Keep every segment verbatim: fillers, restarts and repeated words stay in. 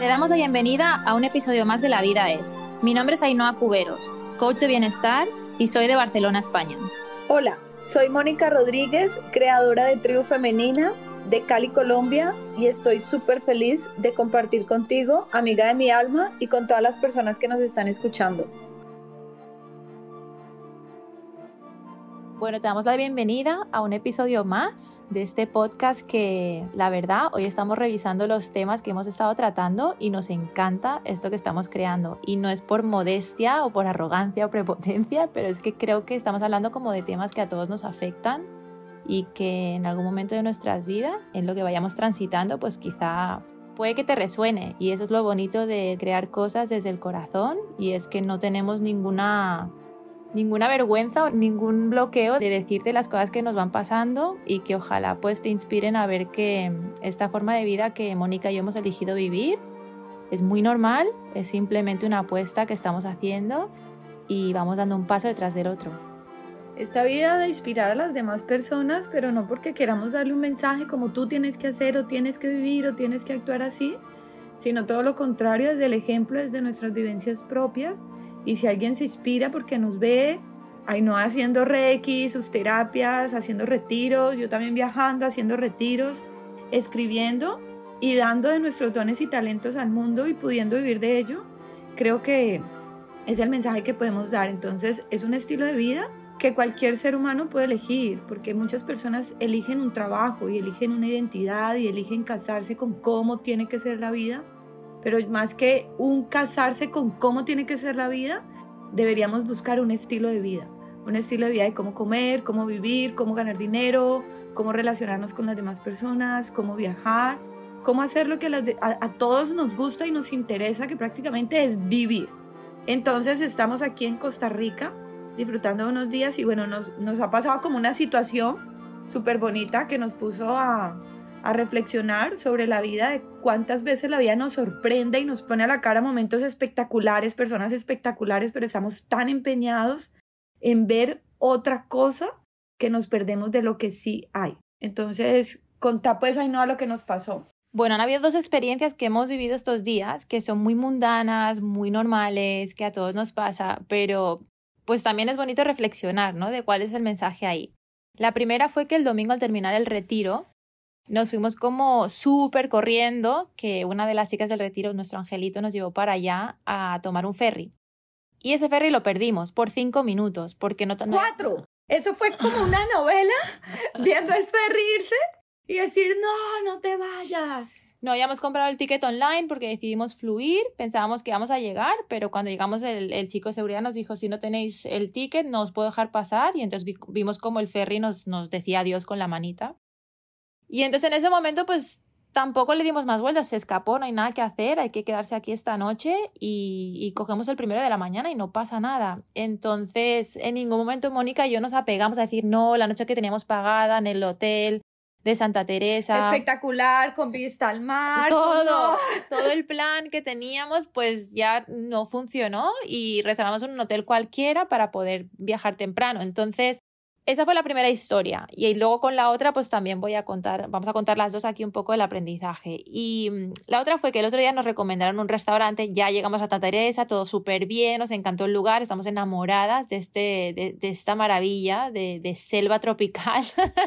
Te damos la bienvenida a un episodio más de La Vida Es. Mi nombre es Ainhoa Cuberos, coach de bienestar y soy de Barcelona, España. Hola, soy Mónica Rodríguez, creadora de Tribu Femenina de Cali, Colombia, y estoy súper feliz de compartir contigo, amiga de mi alma, y con todas las personas que nos están escuchando. Bueno, te damos la bienvenida a un episodio más de este podcast que, la verdad, hoy estamos revisando los temas que hemos estado tratando y nos encanta esto que estamos creando. Y no es por modestia o por arrogancia o prepotencia, pero es que creo que estamos hablando como de temas que a todos nos afectan y que en algún momento de nuestras vidas, en lo que vayamos transitando, pues quizá puede que te resuene. Y eso es lo bonito de crear cosas desde el corazón, y es que no tenemos ninguna... ninguna vergüenza o ningún bloqueo de decirte las cosas que nos van pasando, y que ojalá pues te inspiren a ver que esta forma de vida que Mónica y yo hemos elegido vivir es muy normal, es simplemente una apuesta que estamos haciendo y vamos dando un paso detrás del otro. Esta vida de inspirar a las demás personas, pero no porque queramos darle un mensaje como tú tienes que hacer o tienes que vivir o tienes que actuar así, sino todo lo contrario, desde el ejemplo, desde nuestras vivencias propias. Y si alguien se inspira porque nos ve, Ainhoa haciendo reiki, sus terapias, haciendo retiros, yo también viajando, haciendo retiros, escribiendo y dando de nuestros dones y talentos al mundo y pudiendo vivir de ello, creo que es el mensaje que podemos dar. Entonces es un estilo de vida que cualquier ser humano puede elegir, porque muchas personas eligen un trabajo y eligen una identidad y eligen casarse con cómo tiene que ser la vida. Pero más que un casarse con cómo tiene que ser la vida, deberíamos buscar un estilo de vida. Un estilo de vida de cómo comer, cómo vivir, cómo ganar dinero, cómo relacionarnos con las demás personas, cómo viajar, cómo hacer lo que a, a todos nos gusta y nos interesa, que prácticamente es vivir. Entonces estamos aquí en Costa Rica disfrutando de unos días y bueno, nos, nos ha pasado como una situación súper bonita que nos puso a... a reflexionar sobre la vida, de cuántas veces la vida nos sorprende y nos pone a la cara momentos espectaculares, personas espectaculares, pero estamos tan empeñados en ver otra cosa que nos perdemos de lo que sí hay. Entonces, contá pues, Ainhoa, lo que nos pasó. Bueno, han habido dos experiencias que hemos vivido estos días que son muy mundanas, muy normales, que a todos nos pasa, pero pues también es bonito reflexionar, ¿no?, de cuál es el mensaje ahí. La primera fue que el domingo, al terminar el retiro, nos fuimos como súper corriendo, que una de las chicas del retiro, nuestro angelito, nos llevó para allá a tomar un ferry. Y ese ferry lo perdimos por cinco minutos, porque no... no ¡Cuatro! Eso fue como una novela, viendo el ferry irse y decir, no, no te vayas. No habíamos comprado el ticket online porque decidimos fluir, pensábamos que íbamos a llegar, pero cuando llegamos el, el chico de seguridad nos dijo, si no tenéis el ticket no os puedo dejar pasar, y entonces vi, vimos como el ferry nos, nos decía adiós con la manita. Y entonces en ese momento pues tampoco le dimos más vueltas, se escapó, no hay nada que hacer, hay que quedarse aquí esta noche y, y cogemos el primero de la mañana y no pasa nada. Entonces en ningún momento Mónica y yo nos apegamos a decir no, la noche que teníamos pagada en el hotel de Santa Teresa. Espectacular, con vista al mar. Todo, no. todo el plan que teníamos pues ya no funcionó y reservamos un hotel cualquiera para poder viajar temprano. Entonces esa fue la primera historia, y luego con la otra pues también voy a contar, vamos a contar las dos aquí un poco del aprendizaje. Y la otra fue que el otro día nos recomendaron un restaurante, ya llegamos a Santa Teresa, todo súper bien, nos encantó el lugar, estamos enamoradas de, este, de, de esta maravilla de, de selva tropical.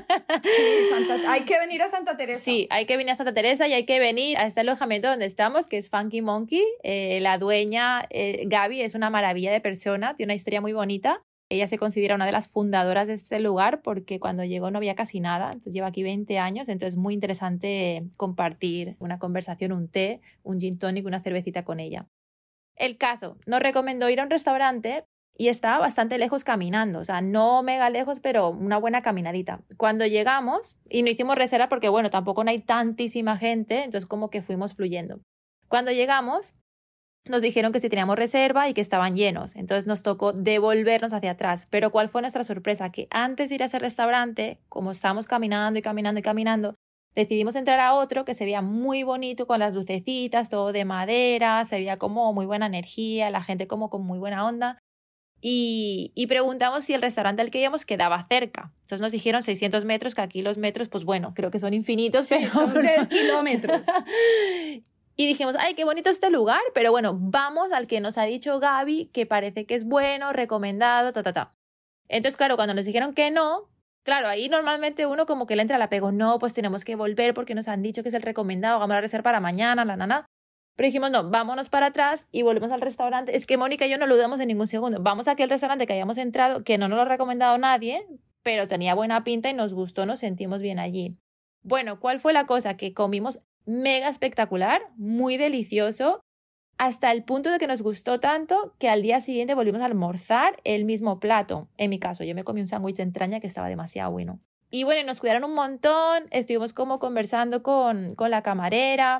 Sí, Santa, hay que venir a Santa Teresa. Sí, hay que venir a Santa Teresa y hay que venir a este alojamiento donde estamos, que es Funky Monkey. Eh, la dueña, eh, Gaby, es una maravilla de persona, tiene una historia muy bonita. Ella se considera una de las fundadoras de este lugar porque cuando llegó no había casi nada, entonces lleva aquí veinte años, entonces es muy interesante compartir una conversación, un té, un gin tonic, una cervecita con ella. El caso, nos recomendó ir a un restaurante y estaba bastante lejos caminando, o sea, no mega lejos, pero una buena caminadita. Cuando llegamos, y no hicimos reserva porque bueno, tampoco no hay tantísima gente, entonces como que fuimos fluyendo. Cuando llegamos, nos dijeron que si teníamos reserva y que estaban llenos. Entonces nos tocó devolvernos hacia atrás. Pero ¿cuál fue nuestra sorpresa? Que antes de ir a ese restaurante, como estábamos caminando y caminando y caminando, decidimos entrar a otro que se veía muy bonito con las lucecitas, todo de madera, se veía como muy buena energía, la gente como con muy buena onda. Y, y preguntamos si el restaurante al que íbamos quedaba cerca. Entonces nos dijeron seiscientos metros, que aquí los metros, pues bueno, creo que son infinitos. Sí, pero son de kilómetros. Y dijimos, ay, qué bonito este lugar, pero bueno, vamos al que nos ha dicho Gaby, que parece que es bueno, recomendado, ta, ta, ta. Entonces, claro, cuando nos dijeron que no, claro, ahí normalmente uno como que le entra la pego, no, pues tenemos que volver porque nos han dicho que es el recomendado, vamos a reservar para mañana, la nana. Pero dijimos, no, vámonos para atrás y volvemos al restaurante. Es que Mónica y yo no lo dudamos en ningún segundo. Vamos a aquel restaurante que habíamos entrado, que no nos lo ha recomendado nadie, pero tenía buena pinta y nos gustó, nos sentimos bien allí. Bueno, ¿cuál fue la cosa? Que comimos mega espectacular, muy delicioso, hasta el punto de que nos gustó tanto que al día siguiente volvimos a almorzar el mismo plato. En mi caso, yo me comí un sándwich de entraña que estaba demasiado bueno. Y bueno, nos cuidaron un montón, estuvimos como conversando con, con la camarera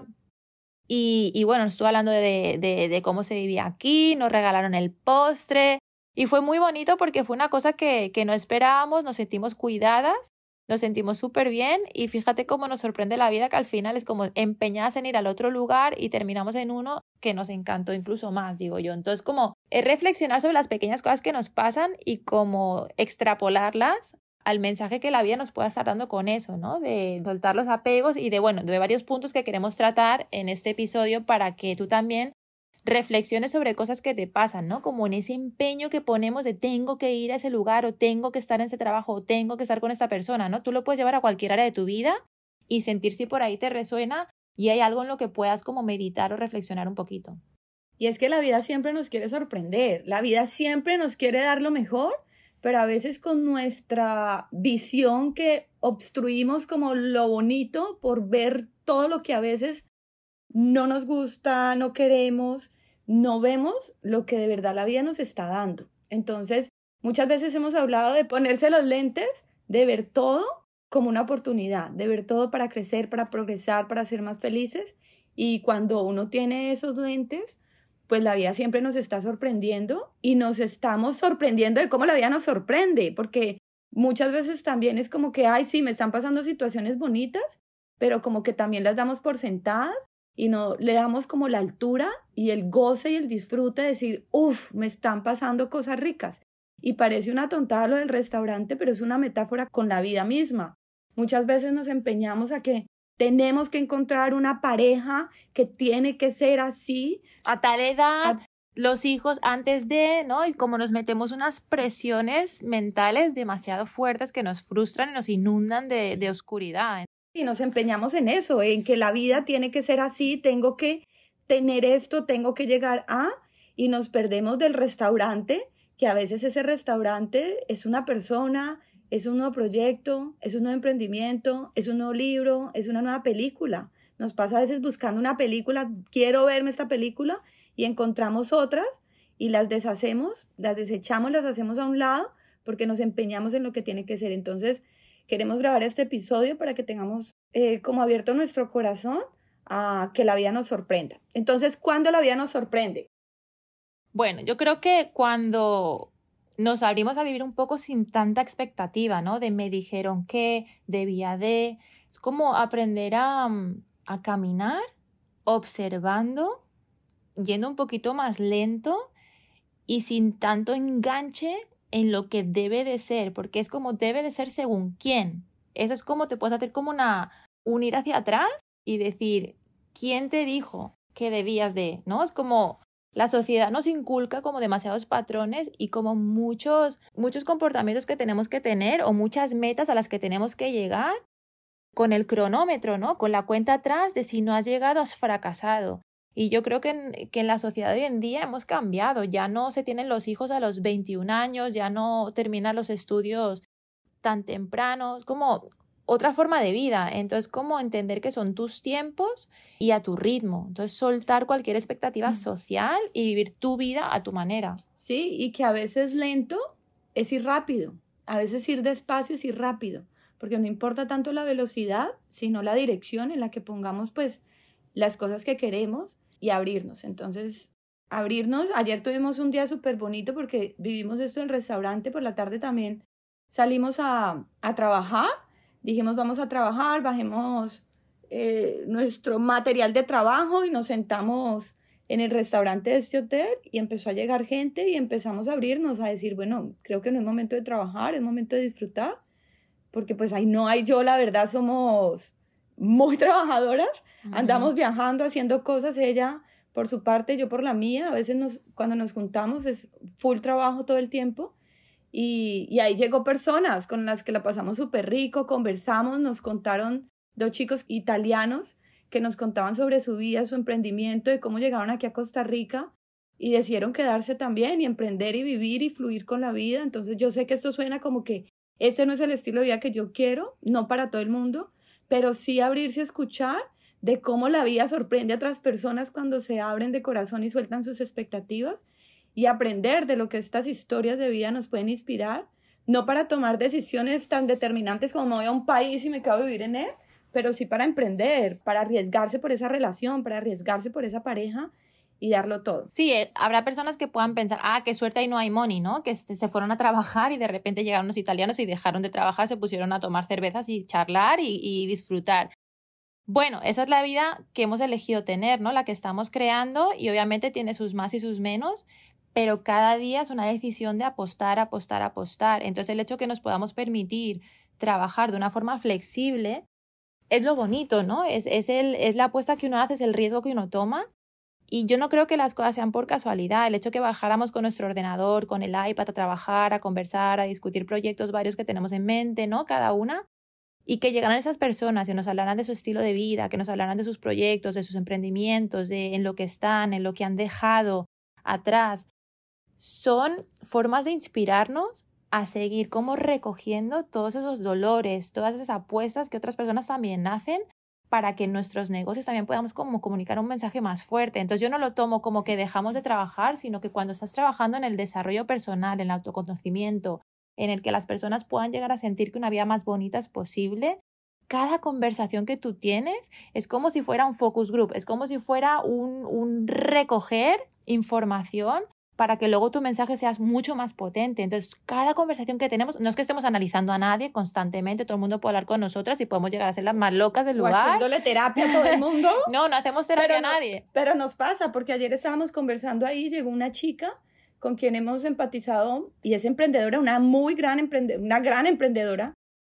y, y bueno, nos estuvo hablando de, de, de cómo se vivía aquí, nos regalaron el postre y fue muy bonito porque fue una cosa que, que no esperábamos, nos sentimos cuidadas. Nos sentimos súper bien y fíjate cómo nos sorprende la vida que al final es como empeñadas en ir al otro lugar y terminamos en uno que nos encantó incluso más, digo yo. Entonces como es reflexionar sobre las pequeñas cosas que nos pasan y como extrapolarlas al mensaje que la vida nos pueda estar dando con eso, ¿no? De soltar los apegos y de, bueno, de varios puntos que queremos tratar en este episodio para que tú también reflexiones sobre cosas que te pasan, ¿no? Como en ese empeño que ponemos de tengo que ir a ese lugar o tengo que estar en ese trabajo o tengo que estar con esta persona, ¿no? Tú lo puedes llevar a cualquier área de tu vida y sentir si por ahí te resuena y hay algo en lo que puedas como meditar o reflexionar un poquito. Y es que la vida siempre nos quiere sorprender, la vida siempre nos quiere dar lo mejor, pero a veces con nuestra visión que obstruimos como lo bonito por ver todo lo que a veces no nos gusta, no queremos, no vemos lo que de verdad la vida nos está dando. Entonces, muchas veces hemos hablado de ponerse los lentes, de ver todo como una oportunidad, de ver todo para crecer, para progresar, para ser más felices. Y cuando uno tiene esos lentes, pues la vida siempre nos está sorprendiendo y nos estamos sorprendiendo de cómo la vida nos sorprende, porque muchas veces también es como que, ay, sí, me están pasando situaciones bonitas, pero como que también las damos por sentadas y no le damos como la altura y el goce y el disfrute de decir, uff, me están pasando cosas ricas. Y parece una tontada lo del restaurante, pero es una metáfora con la vida misma. Muchas veces nos empeñamos a que tenemos que encontrar una pareja que tiene que ser así. A tal edad, A... los hijos antes de, ¿no? Y como nos metemos unas presiones mentales demasiado fuertes que nos frustran y nos inundan de, de oscuridad. Y nos empeñamos en eso, en que la vida tiene que ser así, tengo que tener esto, tengo que llegar a, y nos perdemos del restaurante, que a veces ese restaurante es una persona, es un nuevo proyecto, es un nuevo emprendimiento, es un nuevo libro, es una nueva película. Nos pasa a veces buscando una película, quiero verme esta película, y encontramos otras, y las deshacemos, las desechamos, las hacemos a un lado, porque nos empeñamos en lo que tiene que ser. Entonces, queremos grabar este episodio para que tengamos eh, como abierto nuestro corazón a que la vida nos sorprenda. Entonces, ¿cuándo la vida nos sorprende? Bueno, yo creo que cuando nos abrimos a vivir un poco sin tanta expectativa, ¿no? De me dijeron que, debía de... Es como aprender a, a caminar observando, yendo un poquito más lento y sin tanto enganche en lo que debe de ser, porque es como debe de ser según quién. Eso es como te puedes hacer como una, un ir hacia atrás y decir, ¿quién te dijo que debías de? ¿No? Es como la sociedad nos inculca como demasiados patrones y como muchos, muchos comportamientos que tenemos que tener o muchas metas a las que tenemos que llegar con el cronómetro, ¿no? Con la cuenta atrás de si no has llegado, has fracasado. Y yo creo que en, que en la sociedad de hoy en día hemos cambiado, ya no se tienen los hijos a los veintiún años, ya no terminan los estudios tan tempranos, como otra forma de vida. Entonces, como entender que son tus tiempos y a tu ritmo. Entonces, soltar cualquier expectativa social y vivir tu vida a tu manera. Sí, y que a veces lento es ir rápido, a veces ir despacio es ir rápido, porque no importa tanto la velocidad, sino la dirección en la que pongamos pues las cosas que queremos y abrirnos. Entonces, abrirnos, ayer tuvimos un día súper bonito porque vivimos esto en el restaurante, por la tarde también salimos a, a trabajar, dijimos vamos a trabajar, bajemos eh, nuestro material de trabajo y nos sentamos en el restaurante de este hotel y empezó a llegar gente y empezamos a abrirnos, a decir, bueno, creo que no es momento de trabajar, es momento de disfrutar, porque pues ahí no hay yo, la verdad, somos muy trabajadoras, Uh-huh. andamos viajando, haciendo cosas, ella por su parte, yo por la mía. A veces nos, cuando nos juntamos es full trabajo todo el tiempo. Y, y ahí llegó personas con las que la pasamos súper rico, conversamos, nos contaron dos chicos italianos que nos contaban sobre su vida, su emprendimiento, de cómo llegaron aquí a Costa Rica y decidieron quedarse también y emprender y vivir y fluir con la vida. Entonces yo sé que esto suena como que este no es el estilo de vida que yo quiero, no para todo el mundo, pero sí abrirse a escuchar de cómo la vida sorprende a otras personas cuando se abren de corazón y sueltan sus expectativas, y aprender de lo que estas historias de vida nos pueden inspirar, no para tomar decisiones tan determinantes como me voy a un país y me quedo a vivir en él, pero sí para emprender, para arriesgarse por esa relación, para arriesgarse por esa pareja y darlo todo. Sí, eh, habrá personas que puedan pensar, ah, qué suerte ahí no hay money, ¿no? Que este, se fueron a trabajar y de repente llegaron los italianos y dejaron de trabajar, se pusieron a tomar cervezas y charlar y, y disfrutar. Bueno, esa es la vida que hemos elegido tener, ¿no? La que estamos creando, y obviamente tiene sus más y sus menos, pero cada día es una decisión de apostar, apostar, apostar. Entonces el hecho que nos podamos permitir trabajar de una forma flexible es lo bonito, ¿no? Es, es, el, es la apuesta que uno hace, es el riesgo que uno toma. Y yo no creo que las cosas sean por casualidad. El hecho que bajáramos con nuestro ordenador, con el iPad a trabajar, a conversar, a discutir proyectos varios que tenemos en mente, ¿no? Cada una. Y que llegaran esas personas y nos hablaran de su estilo de vida, que nos hablaran de sus proyectos, de sus emprendimientos, de en lo que están, en lo que han dejado atrás. Son formas de inspirarnos a seguir como recogiendo todos esos dolores, todas esas apuestas que otras personas también hacen, para que en nuestros negocios también podamos como comunicar un mensaje más fuerte. Entonces yo no lo tomo como que dejamos de trabajar, sino que cuando estás trabajando en el desarrollo personal, en el autoconocimiento, en el que las personas puedan llegar a sentir que una vida más bonita es posible, cada conversación que tú tienes es como si fuera un focus group, es como si fuera un, un recoger información para que luego tu mensaje sea mucho más potente. Entonces, cada conversación que tenemos, no es que estemos analizando a nadie constantemente, todo el mundo puede hablar con nosotras y podemos llegar a ser las más locas del lugar. O haciéndole terapia a todo el mundo. No, no hacemos terapia pero a no, nadie. Pero nos pasa, porque ayer estábamos conversando ahí, llegó una chica con quien hemos empatizado y es emprendedora, una muy gran emprendedora, una gran emprendedora,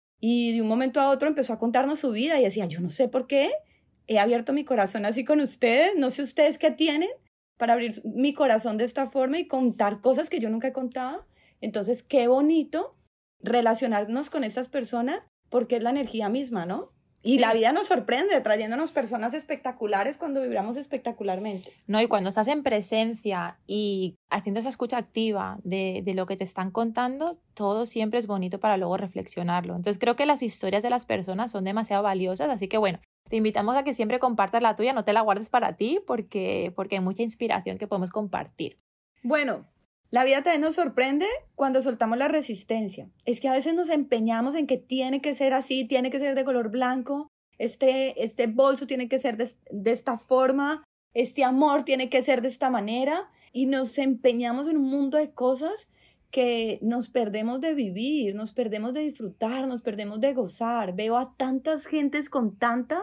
y de un momento a otro empezó a contarnos su vida y decía, yo no sé por qué he abierto mi corazón así con ustedes, no sé ustedes qué tienen para abrir mi corazón de esta forma y contar cosas que yo nunca he contado. Entonces, qué bonito relacionarnos con estas personas, porque es la energía misma, ¿no? Y sí, la vida nos sorprende trayéndonos personas espectaculares cuando vibramos espectacularmente. No, y cuando estás en presencia y haciendo esa escucha activa de, de lo que te están contando, todo siempre es bonito para luego reflexionarlo. Entonces creo que las historias de las personas son demasiado valiosas, así que bueno, te invitamos a que siempre compartas la tuya, no te la guardes para ti, porque, porque hay mucha inspiración que podemos compartir. Bueno, la vida también nos sorprende cuando soltamos la resistencia. Es que a veces nos empeñamos en que tiene que ser así, tiene que ser de color blanco, este, este bolso tiene que ser de, de esta forma, este amor tiene que ser de esta manera, y nos empeñamos en un mundo de cosas que nos perdemos de vivir, nos perdemos de disfrutar, nos perdemos de gozar. Veo a tantas gentes con tantas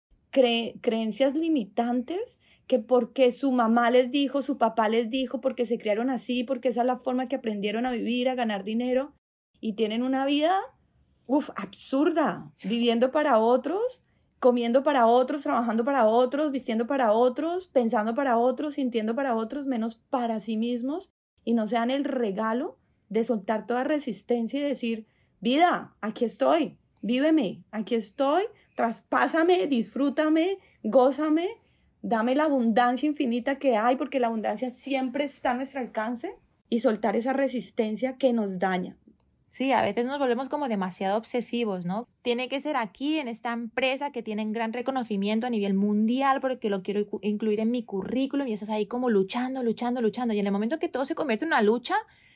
cre- creencias limitantes, que porque su mamá les dijo, su papá les dijo, porque se criaron así, porque esa es la forma que aprendieron a vivir, a ganar dinero, y tienen una vida, uf, absurda, viviendo para otros, comiendo para otros, trabajando para otros, vistiendo para otros, pensando para otros, sintiendo para otros, menos para sí mismos, y no se dan el regalo de soltar toda resistencia y decir, vida, aquí estoy, víveme, aquí estoy, traspásame, disfrútame, gózame, dame la abundancia infinita que hay, porque la abundancia siempre está a nuestro alcance, y soltar esa resistencia que nos daña. Sí, a veces nos volvemos como demasiado obsesivos, ¿no? Tiene que ser aquí, en esta empresa que tiene gran reconocimiento a nivel mundial, porque lo quiero incluir en mi currículum, y estás ahí como luchando, luchando, luchando. Y en el momento que todo se convierte en una lucha,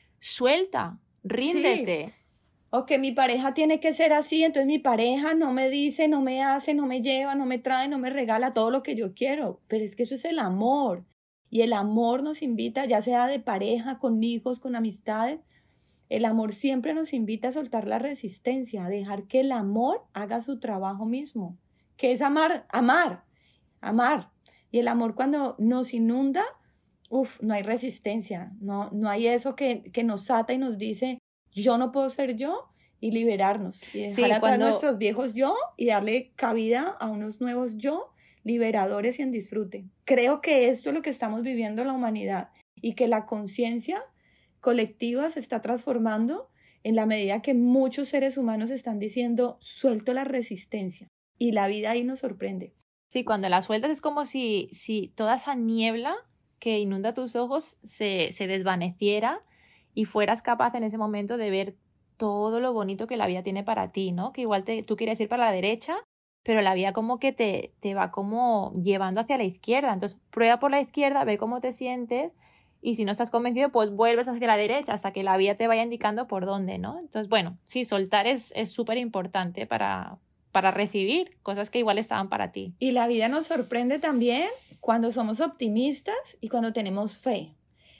suelta, ríndete. Sí. O que mi pareja tiene que ser así, entonces mi pareja no me dice, no me hace, no me lleva, no me trae, no me regala todo lo que yo quiero. Pero es que eso es el amor. Y el amor nos invita, ya sea de pareja, con hijos, con amistades, el amor siempre nos invita a soltar la resistencia, a dejar que el amor haga su trabajo mismo, que es amar, amar, amar. Y el amor cuando nos inunda, uf, no hay resistencia, no, no hay eso que, que nos ata y nos dice, yo no puedo ser yo, y liberarnos y dejar Sí, atrás cuando... nuestros viejos yo y darle cabida a unos nuevos yo liberadores y en disfrute. Creo que esto es lo que estamos viviendo en la humanidad y que la conciencia colectiva se está transformando en la medida que muchos seres humanos están diciendo suelto la resistencia y la vida ahí nos sorprende. Sí, cuando la sueltas es como si, si toda esa niebla que inunda tus ojos se, se desvaneciera y fueras capaz en ese momento de ver todo lo bonito que la vida tiene para ti, ¿no? Que igual te, tú quieres ir para la derecha, pero la vida como que te, te va como llevando hacia la izquierda. Entonces prueba por la izquierda, ve cómo te sientes y si no estás convencido, pues vuelves hacia la derecha hasta que la vida te vaya indicando por dónde, ¿no? Entonces, bueno, sí, soltar es es súper importante para, para recibir cosas que igual estaban para ti. Y la vida nos sorprende también cuando somos optimistas y cuando tenemos fe.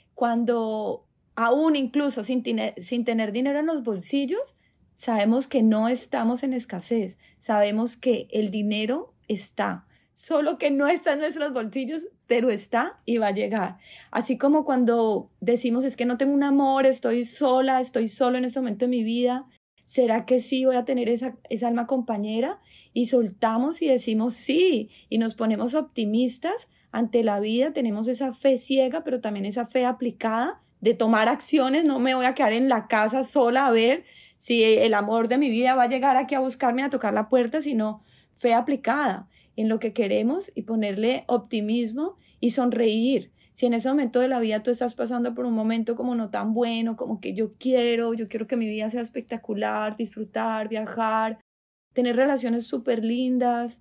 Cuando aún incluso sin tener, sin tener dinero en los bolsillos, sabemos que no estamos en escasez. Sabemos que el dinero está, solo que no está en nuestros bolsillos, pero está y va a llegar. Así como cuando decimos, es que no tengo un amor, estoy sola, estoy solo en este momento de mi vida, ¿será que sí voy a tener esa, esa alma compañera? Y soltamos y decimos sí, y nos ponemos optimistas ante la vida, tenemos esa fe ciega, pero también esa fe aplicada de tomar acciones. No me voy a quedar en la casa sola a ver si el amor de mi vida va a llegar aquí a buscarme, a tocar la puerta, sino fe aplicada en lo que queremos y ponerle optimismo y sonreír. Si en ese momento de la vida tú estás pasando por un momento como no tan bueno, como que yo quiero, yo quiero que mi vida sea espectacular, disfrutar, viajar, tener relaciones súper lindas,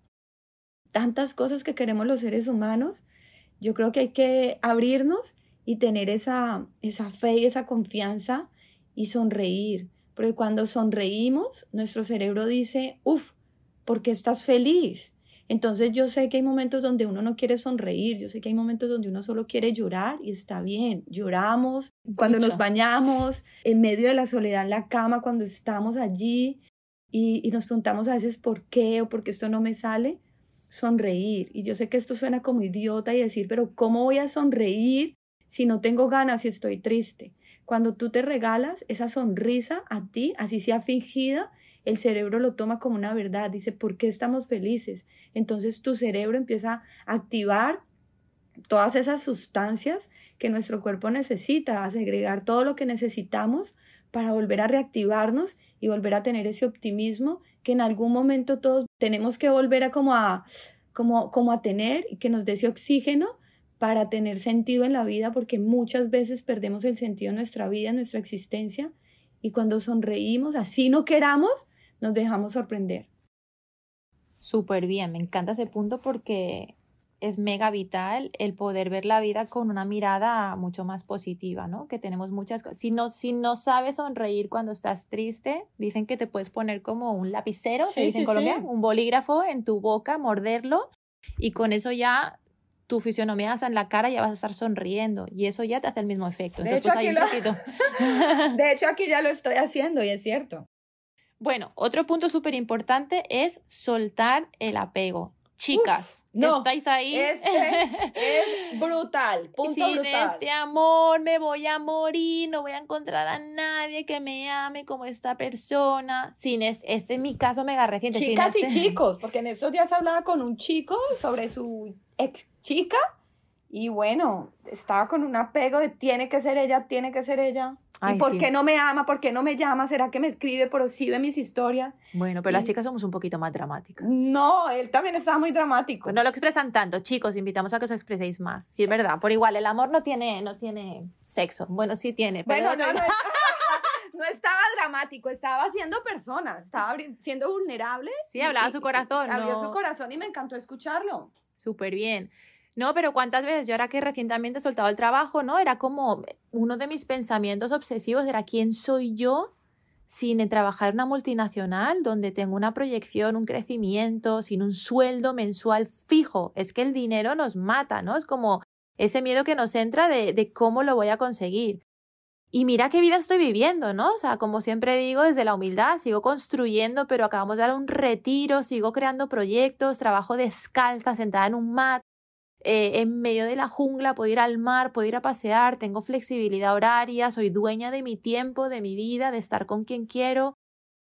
tantas cosas que queremos los seres humanos, yo creo que hay que abrirnos y tener esa, esa fe y esa confianza y sonreír. Porque cuando sonreímos, nuestro cerebro dice, uff, ¿por qué estás feliz? Entonces yo sé que hay momentos donde uno no quiere sonreír, yo sé que hay momentos donde uno solo quiere llorar y está bien, lloramos cuando nos bañamos, en medio de la soledad en la cama, cuando estamos allí y, y nos preguntamos a veces por qué o por qué esto no me sale, sonreír. Y yo sé que esto suena como idiota y decir, pero ¿cómo voy a sonreír si no tengo ganas y estoy triste? Cuando tú te regalas esa sonrisa a ti, así sea fingida, el cerebro lo toma como una verdad, dice, ¿por qué estamos felices? Entonces tu cerebro empieza a activar todas esas sustancias que nuestro cuerpo necesita, a segregar todo lo que necesitamos para volver a reactivarnos y volver a tener ese optimismo que en algún momento todos tenemos que volver a como a, como, como a tener y que nos dé ese oxígeno para tener sentido en la vida, porque muchas veces perdemos el sentido en nuestra vida, en nuestra existencia, y cuando sonreímos, así no queramos, nos dejamos sorprender. Súper bien, me encanta ese punto porque es mega vital el poder ver la vida con una mirada mucho más positiva, ¿no? Que tenemos muchas cosas. Si no, si no sabes sonreír cuando estás triste, dicen que te puedes poner como un lapicero, Sí, se dice sí, en Colombia, sí. un bolígrafo en tu boca, morderlo, y con eso ya tu fisionomía, o sea, en la cara ya vas a estar sonriendo y eso ya te hace el mismo efecto. De Entonces, hecho, pues aquí hay un lo... poquito. De hecho, aquí ya lo estoy haciendo y es cierto. Bueno, otro punto súper importante es soltar el apego. Chicas, Uf, no, ¿estáis ahí? Este es brutal, punto Sin brutal. este amor me voy a morir, no voy a encontrar a nadie que me ame como esta persona. Sin este, este es mi caso mega reciente. Chicas sin este... y chicos, porque en estos días hablaba con un chico sobre su ex chica y bueno, estaba con un apego de tiene que ser ella, tiene que ser ella. Ay, ¿Y por sí. qué no me ama? ¿Por qué no me llama? ¿Será que me escribe? Pero sí ve mis historias. Bueno, pero y... las chicas somos un poquito más dramáticas. No, él también estaba muy dramático. Pues no lo expresan tanto, chicos, invitamos a que os expreséis más. Sí, es verdad, por igual, el amor no tiene, no tiene sexo. Bueno, sí tiene, pero... Bueno, no, no, no estaba dramático, estaba siendo persona, estaba siendo vulnerable. Sí, hablaba y, su corazón, y, abrió ¿no? su corazón y me encantó escucharlo. Súper bien. No, pero cuántas veces yo ahora que recientemente he soltado el trabajo, ¿no? Era como uno de mis pensamientos obsesivos, era ¿quién soy yo sin trabajar en una multinacional donde tengo una proyección, un crecimiento, sin un sueldo mensual fijo? Es que el dinero nos mata, ¿no? Es como ese miedo que nos entra de, de cómo lo voy a conseguir. Y mira qué vida estoy viviendo, ¿no? O sea, como siempre digo, desde la humildad sigo construyendo, pero acabamos de dar un retiro, sigo creando proyectos, trabajo descalza, sentada en un mat, eh, en medio de la jungla, puedo ir al mar, puedo ir a pasear, tengo flexibilidad horaria, soy dueña de mi tiempo, de mi vida, de estar con quien quiero.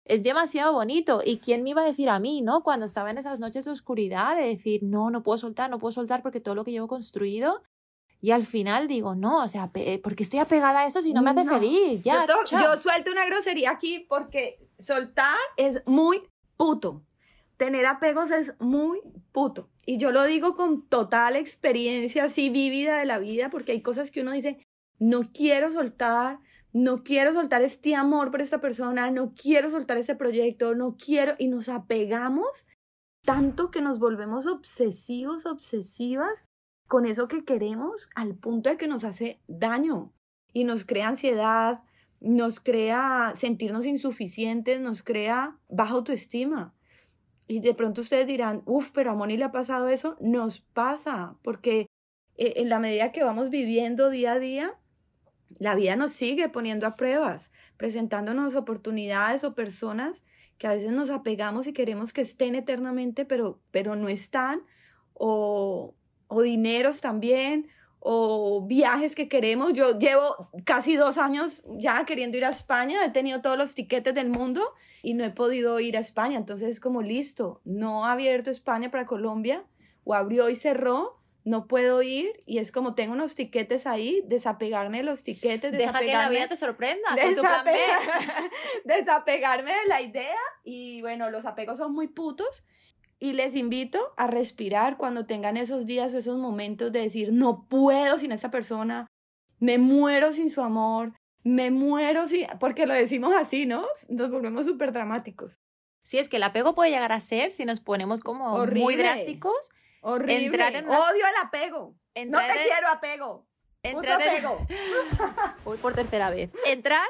es demasiado bonito. ¿Y quién me iba a decir a mí, ¿no? Cuando estaba en esas noches de oscuridad, de decir, no, no puedo soltar, no puedo soltar porque todo lo que llevo construido. Y al final digo, no, o sea, ¿por qué estoy apegada a eso si no me hace No. feliz? Ya, yo, to- chao. yo suelto una grosería aquí porque soltar es muy puto. Tener apegos es muy puto. Y yo lo digo con total experiencia así vívida de la vida, porque hay cosas que uno dice, no quiero soltar, no quiero soltar este amor por esta persona, no quiero soltar ese proyecto, no quiero, y nos apegamos tanto que nos volvemos obsesivos, obsesivas con eso que queremos al punto de que nos hace daño y nos crea ansiedad, nos crea sentirnos insuficientes, nos crea baja autoestima. Y de pronto ustedes dirán, uff, pero a Moni le ha pasado eso. Nos pasa, porque en la medida que vamos viviendo día a día, la vida nos sigue poniendo a pruebas, presentándonos oportunidades o personas que a veces nos apegamos y queremos que estén eternamente, pero, pero no están, o, o dineros también, o viajes que queremos. Yo llevo casi dos años ya queriendo ir a España, he tenido todos los tiquetes del mundo y no he podido ir a España, entonces es como listo, no ha abierto España para Colombia, o abrió y cerró, no puedo ir, y es como tengo unos tiquetes ahí, desapegarme de los tiquetes, Deja que la vida te sorprenda con tu plan B. Desapegarme de la idea, y bueno, los apegos son muy putos, y les invito a respirar cuando tengan esos días o esos momentos de decir, no puedo sin esta persona, me muero sin su amor, me muero sin... porque lo decimos así, ¿no? Nos volvemos súper dramáticos. Sí, es que el apego puede llegar a ser, si nos ponemos como Horrible. muy drásticos, Horrible. Entrar en unas... Odio el apego. Entrar no te en... quiero apego. Entrar Puto en... apego. Voy por tercera vez. Entrar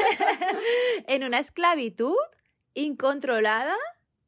en una esclavitud incontrolada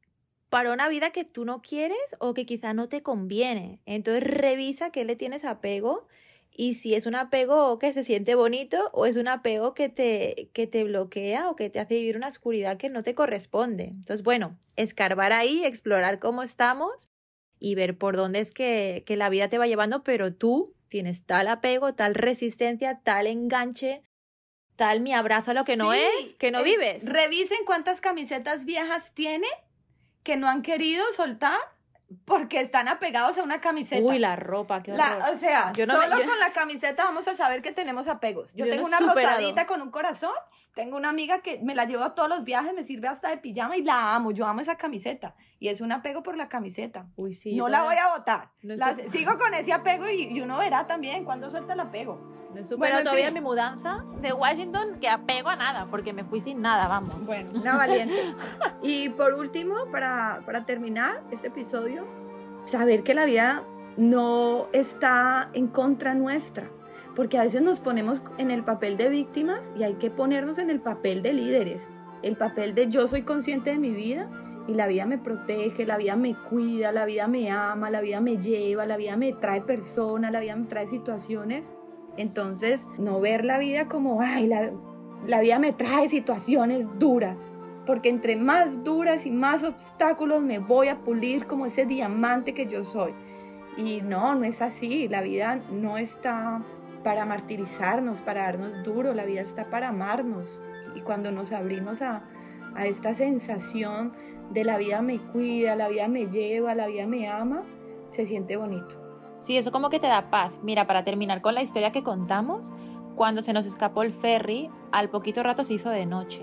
para una vida que tú no quieres o que quizá no te conviene. Entonces revisa qué le tienes apego y si es un apego que se siente bonito o es un apego que te, que te bloquea o que te hace vivir una oscuridad que no te corresponde. Entonces, bueno, escarbar ahí, explorar cómo estamos y ver por dónde es que, que la vida te va llevando, pero tú tienes tal apego, tal resistencia, tal enganche, tal mi abrazo a lo que no Sí, es, que no eh, vives. Revisen cuántas camisetas viejas tiene que no han querido soltar porque están apegados a una camiseta. Uy, la ropa, qué horror. La, o sea, Yo no solo me- yo- con la camiseta vamos a saber que tenemos apegos. Yo, Yo tengo no he una superado. rosadita con un corazón, tengo una amiga que me la llevo a todos los viajes, me sirve hasta de pijama y la amo, yo amo esa camiseta. Y es un apego por la camiseta. Uy, sí. yo No la voy todavía- a botar. No La- sé. sigo con ese apego y, y uno verá también cuando suelta el apego. No he superado Bueno, en todavía fin. mi mudanza de Washington, que apego a nada, porque me fui sin nada, vamos. Bueno, una valiente. Y por último, para, para terminar este episodio, saber que la vida no está en contra nuestra, porque a veces nos ponemos en el papel de víctimas y hay que ponernos en el papel de líderes, el papel de yo soy consciente de mi vida y la vida me protege, la vida me cuida, la vida me ama, la vida me lleva, la vida me trae personas, la vida me trae situaciones. Entonces, no ver la vida como, ay, la, la vida me trae situaciones duras, porque entre más duras y más obstáculos me voy a pulir como ese diamante que yo soy. Y no, no es así. La vida no está para martirizarnos, para darnos duro. La vida está para amarnos. Y cuando nos abrimos a, a esta sensación de la vida me cuida, la vida me lleva, la vida me ama, se siente bonito. Sí, eso como que te da paz. Mira, para terminar con la historia que contamos, cuando se nos escapó el ferry, al poquito rato se hizo de noche.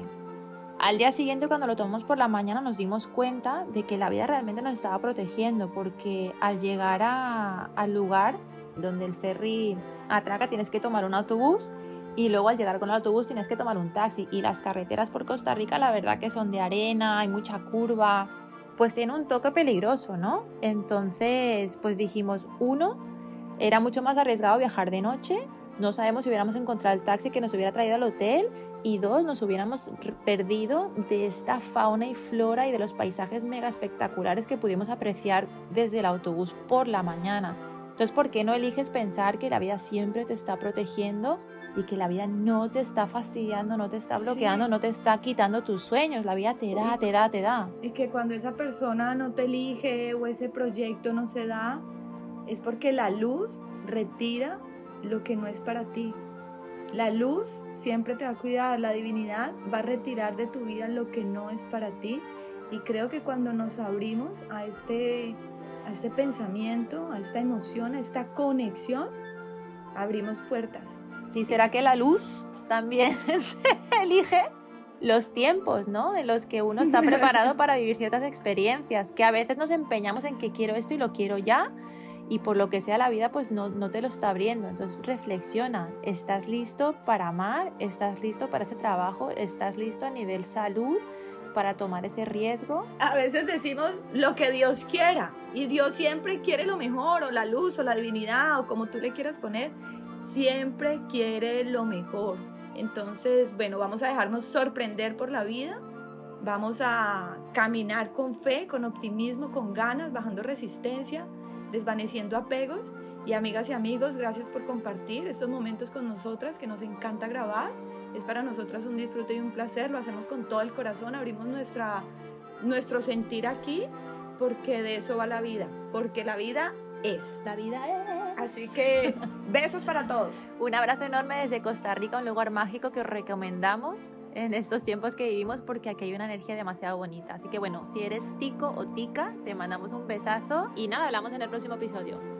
Al día siguiente, cuando lo tomamos por la mañana, nos dimos cuenta de que la vida realmente nos estaba protegiendo, porque al llegar a, al lugar donde el ferry atraca tienes que tomar un autobús y luego al llegar con el autobús tienes que tomar un taxi, y las carreteras por Costa Rica la verdad que son de arena, hay mucha curva, pues tiene un toque peligroso, ¿no? Entonces pues dijimos, uno, era mucho más arriesgado viajar de noche, no sabemos si hubiéramos encontrado el taxi que nos hubiera traído al hotel, y dos, nos hubiéramos perdido de esta fauna y flora y de los paisajes mega espectaculares que pudimos apreciar desde el autobús por la mañana. Entonces, ¿por qué no eliges pensar que la vida siempre te está protegiendo y que la vida no te está fastidiando, no te está bloqueando, Sí. no te está quitando tus sueños? La vida te da, te da, te da. Y que cuando esa persona no te elige o ese proyecto no se da, es porque la luz retira lo que no es para ti. La luz siempre te va a cuidar, la divinidad va a retirar de tu vida lo que no es para ti. Y creo que cuando nos abrimos a este, a este pensamiento, a esta emoción, a esta conexión, abrimos puertas. ¿Y será que la luz también elige los tiempos, ¿no? En los que uno está preparado para vivir ciertas experiencias? Que a veces nos empeñamos en que quiero esto y lo quiero ya, y por lo que sea la vida pues no, no te lo está abriendo. Entonces reflexiona, ¿estás listo para amar? ¿Estás listo para ese trabajo? ¿Estás listo a nivel salud para tomar ese riesgo? A veces decimos lo que Dios quiera, y Dios siempre quiere lo mejor, o la luz, o la divinidad, o como tú le quieras poner, siempre quiere lo mejor. Entonces, bueno, vamos a dejarnos sorprender por la vida, vamos a caminar con fe, con optimismo, con ganas, bajando resistencia, desvaneciendo apegos. Y amigas y amigos, gracias por compartir estos momentos con nosotras, que nos encanta grabar. Es para nosotras un disfrute y un placer, lo hacemos con todo el corazón, abrimos nuestra, nuestro sentir aquí, porque de eso va la vida, porque la vida es. La vida es. Así que besos para todos. Un abrazo enorme desde Costa Rica, un lugar mágico que os recomendamos en estos tiempos que vivimos, porque aquí hay una energía demasiado bonita. Así que bueno, si eres tico o tica, te mandamos un besazo y nada, hablamos en el próximo episodio.